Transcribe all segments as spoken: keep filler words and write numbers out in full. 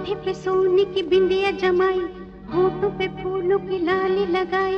माथे पे सोने की बिंदिया जमाई, होठों पे फूलों की लाली लगाई।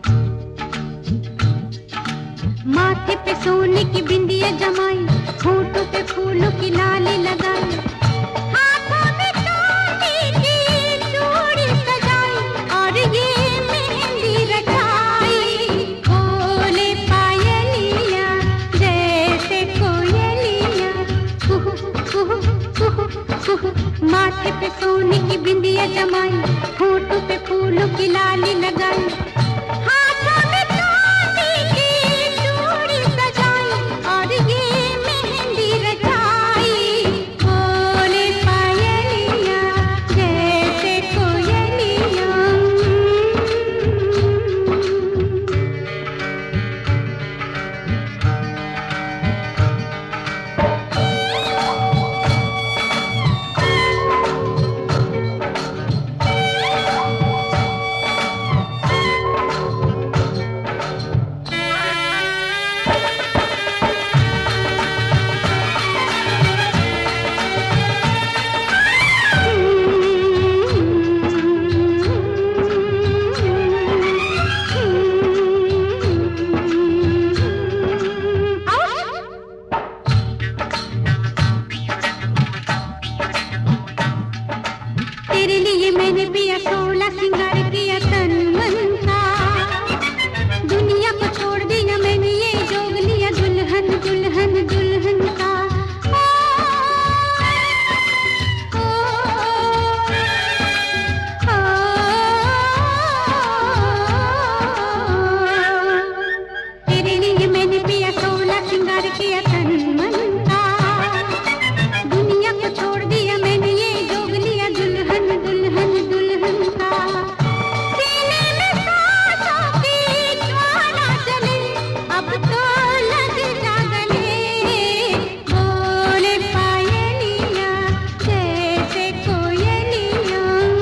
माथे पे सोने की बिंदिया जमाई, होठों पे फूलों की लाली लगाई। हाथों में चांदी की चूड़ी सजाई और ये मेहंदी रचाई। बोले पायलिया जैसे कोयलिया, कुहू कुहू कुहू कुहू। माथे पे सोने की बिंदिया जमाई, होठों पे फूलों की लाली लगाई। हाथों में चांदी की चूड़ी सजाई और ये मेहंदी रचाई। बोले पायलिया जैसे कोयलिया। तेरे लिए मैंने पिया सोलह सिंगार किया तन मन का। दुनिया को छोड़ दिया मैंने ये जोग लिया दुल्हन दुल्हन दुल्हन का। ओ, ओ, ओ, तेरे लिए मैंने पिया सोलह सिंगार किया तन मन का। दुनिया को छोड़ दिया मैंने ये जोग लिया दुल्हन दुल्हन दुल्हन का। सीने में सांसों की ज्वाला जले, अब तो लग जा गले। बोले पायलिया जैसे कोयलिया।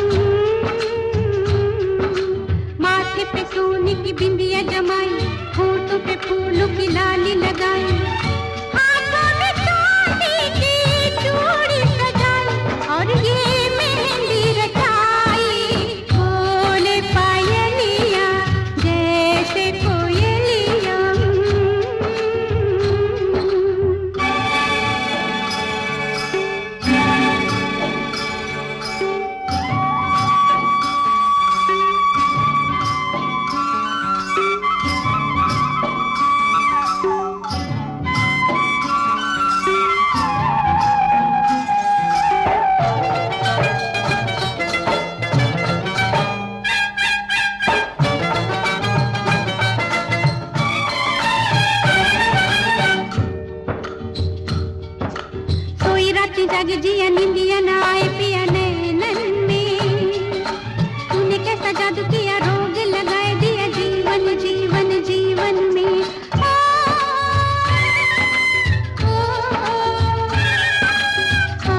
माथे पे सोने की बिंदिया जमाई, होठों पे फूलों की लाली लगाई। हाथों में चांदी की चूड़ी सजाई और ये मेहंदी रचाई। बोले पायलिया जैसे कोयलिया। सोई राती जागे जिया नींदिया ना आए पिया नैनन में। तूने कैसा जादू किया रोग लगाए दिया जीवन जीवन जीवन में। आ, ओ, आ,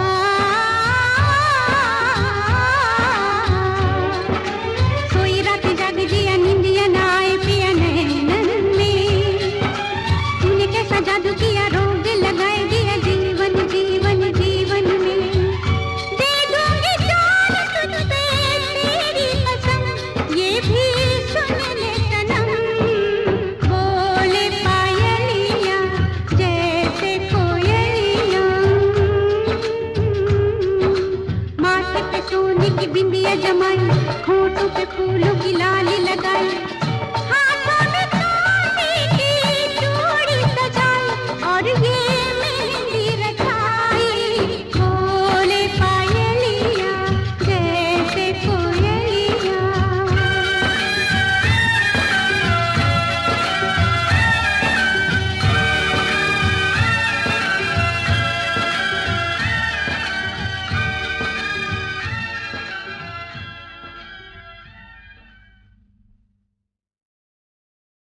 सोई राती जागे जिया नींदिया ना आए पिया नैनन में। तूने कैसा जादू किया रोग लगाए दिया जीवन जीवन जीवन में। दे दूंगी जान तुझसे तेरी कसम, ये भी सुन ले सनम। बोले पायलिया जैसे कोयलिया। माथे पे सोने की बिंदिया जमाई,